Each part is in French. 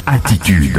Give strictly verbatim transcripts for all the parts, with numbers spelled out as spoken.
Attitude.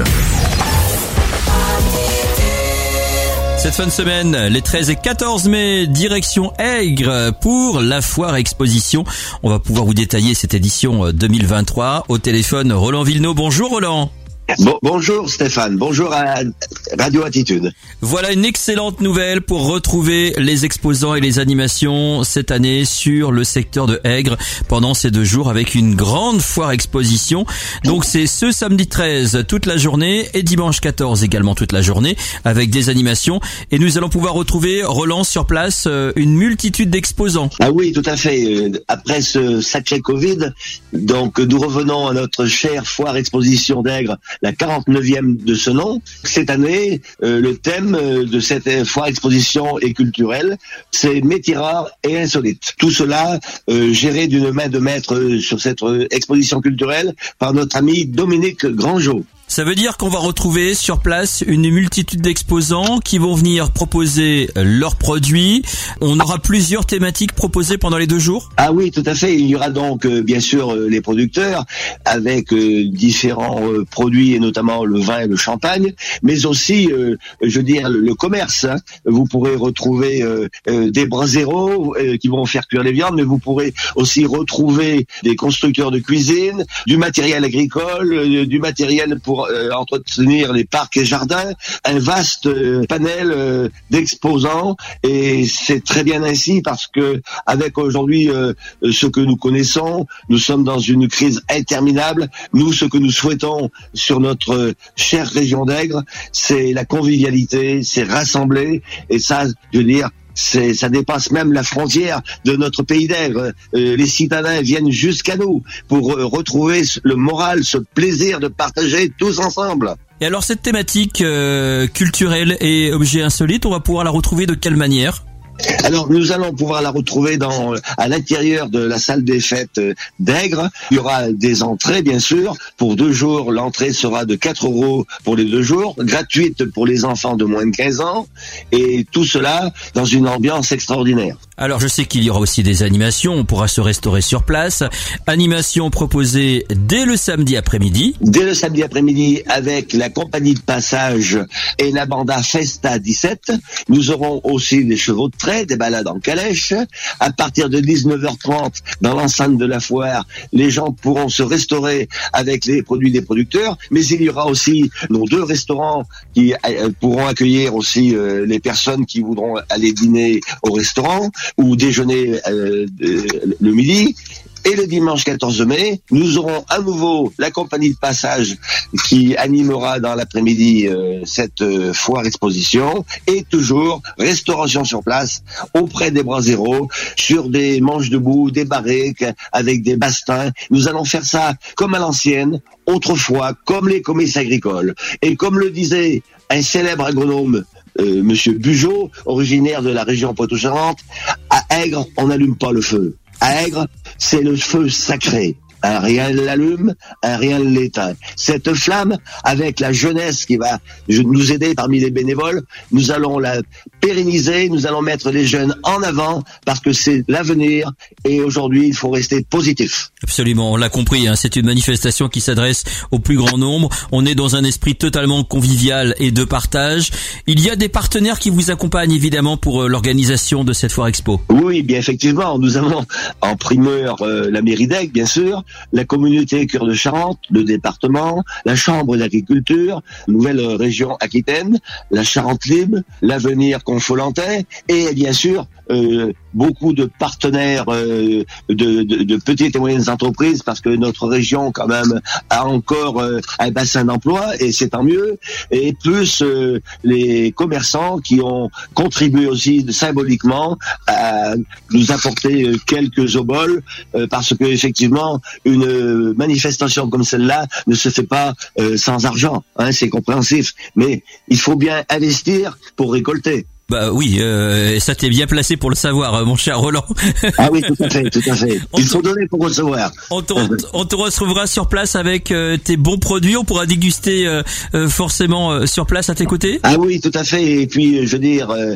Cette fin de semaine, les treize et quatorze mai, direction Aigre pour la foire exposition. On va pouvoir vous détailler cette édition deux mille vingt-trois. Au téléphone, Roland Villenaud. Bonjour Roland. Bon, bonjour Stéphane, bonjour à Radio Attitude. Voilà une excellente nouvelle pour retrouver les exposants et les animations cette année sur le secteur de Aigre pendant ces deux jours avec une grande foire exposition. Donc c'est ce samedi treize toute la journée et dimanche quatorze également toute la journée avec des animations. Et nous allons pouvoir retrouver, Roland, sur place une multitude d'exposants. Ah oui, tout à fait. Après ce sacré Covid, donc nous revenons à notre chère foire exposition d'Aigre, la quarante-neuvième de ce nom. Cette année, euh, le thème de cette foire exposition et culturelle, c'est métiers rares et insolites. Tout cela euh, géré d'une main de maître sur cette exposition culturelle par notre ami Dominique Grandjeau. Ça veut dire qu'on va retrouver sur place une multitude d'exposants qui vont venir proposer leurs produits. On aura plusieurs thématiques proposées pendant les deux jours. Ah oui, tout à fait. Il y aura donc euh, bien sûr euh, les producteurs avec euh, différents euh, produits et notamment le vin et le champagne, mais aussi, euh, je veux dire, le, le commerce. Hein. Vous pourrez retrouver euh, euh, des braseros euh, qui vont faire cuire les viandes, mais vous pourrez aussi retrouver des constructeurs de cuisine, du matériel agricole, euh, du matériel pour pour euh, entretenir les parcs et jardins, un vaste euh, panel euh, d'exposants, et c'est très bien ainsi parce que avec aujourd'hui euh, ce que nous connaissons, nous sommes dans une crise interminable. Nous, ce que nous souhaitons sur notre euh, chère région d'Aigre, c'est la convivialité, c'est rassembler, et ça, je veux dire, C'est, ça dépasse même la frontière de notre pays d'Aigre. Euh, les citadins viennent jusqu'à nous pour euh, retrouver le moral, ce plaisir de partager tous ensemble. Et alors cette thématique euh, culturelle et objets insolites, on va pouvoir la retrouver de quelle manière ? Alors nous allons pouvoir la retrouver dans à l'intérieur de la salle des fêtes d'Aigre. Il y aura des entrées bien sûr. Pour deux jours, l'entrée sera de quatre euros pour les deux jours, gratuite pour les enfants de moins de quinze ans, et tout cela dans une ambiance extraordinaire. Alors je sais qu'il y aura aussi des animations, on pourra se restaurer sur place. Animations proposées dès le samedi après-midi. Dès le samedi après-midi avec la compagnie de passage et la banda Festa dix-sept. Nous aurons aussi des chevaux de trait, des balades en calèche. À partir de dix-neuf heures trente, dans l'enceinte de la foire, les gens pourront se restaurer avec les produits des producteurs. Mais il y aura aussi nos deux restaurants qui pourront accueillir aussi les personnes qui voudront aller dîner au restaurant ou déjeuner euh, le midi. Et le dimanche quatorze mai, nous aurons à nouveau la compagnie de passage qui animera dans l'après-midi euh, cette euh, foire exposition, et toujours restauration sur place auprès des braseros, sur des manches debout, des barriques avec des bastins. Nous allons faire ça comme à l'ancienne, autrefois, comme les comices agricoles. Et comme le disait un célèbre agronome, euh, Monsieur Bugeaud, originaire de la région Poitou-Charentes, à Aigre, on n'allume pas le feu. À Aigre, c'est le feu sacré. Un rien ne l'allume, un rien ne l'éteint. Cette flamme, avec la jeunesse qui va nous aider parmi les bénévoles, nous allons la pérenniser, nous allons mettre les jeunes en avant parce que c'est l'avenir, et aujourd'hui il faut rester positif. Absolument, on l'a compris, hein, c'est une manifestation qui s'adresse au plus grand nombre. On est dans un esprit totalement convivial et de partage. Il y a des partenaires qui vous accompagnent évidemment pour euh, l'organisation de cette foire expo. Oui, bien effectivement, nous avons en primeur euh, la mairie d'Aigre, bien sûr, la communauté Cœur de Charente, le département, la chambre d'agriculture, nouvelle région Aquitaine, la Charente Libre, l'avenir Confolentais, et bien sûr euh, beaucoup de partenaires euh, de, de, de petites et moyennes entreprises, parce que notre région quand même a encore euh, un bassin d'emploi, et c'est tant mieux, et plus euh, les commerçants qui ont contribué aussi symboliquement à nous apporter quelques oboles, euh, parce que effectivement une manifestation comme celle-là ne se fait pas euh, sans argent, hein, c'est compréhensif, mais il faut bien investir pour récolter. Bah oui, euh, ça t'est bien placé pour le savoir, mon cher Roland. Ah oui, tout à fait, tout à fait. Il faut donner pour recevoir. On te, on te retrouvera sur place avec euh, tes bons produits. On pourra déguster euh, euh, forcément euh, sur place à tes côtés. Ah oui, tout à fait. Et puis, je veux dire, euh,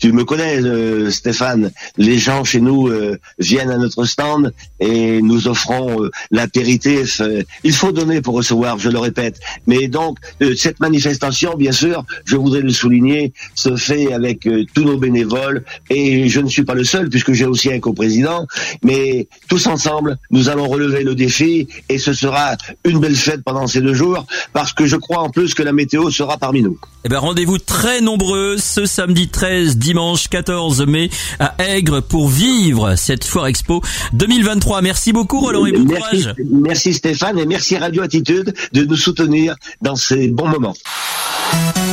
tu me connais, euh, Stéphane, les gens chez nous euh, viennent à notre stand et nous offrons euh, l'apéritif. Euh, il faut donner pour recevoir, je le répète. Mais donc, euh, cette manifestation, bien sûr, je voudrais le souligner, se fait avec euh, tous nos bénévoles, et je ne suis pas le seul, puisque j'ai aussi un coprésident, mais tous ensemble, nous allons relever le défi, et ce sera une belle fête pendant ces deux jours, parce que je crois en plus que la météo sera parmi nous. Eh ben, rendez-vous très nombreux ce samedi treize, dimanche quatorze mai à Aigres pour vivre cette Foire Expo deux mille vingt-trois. Merci beaucoup Roland et bon merci, courage. Merci Stéphane, et merci Radio Attitude de nous soutenir dans ces bons moments.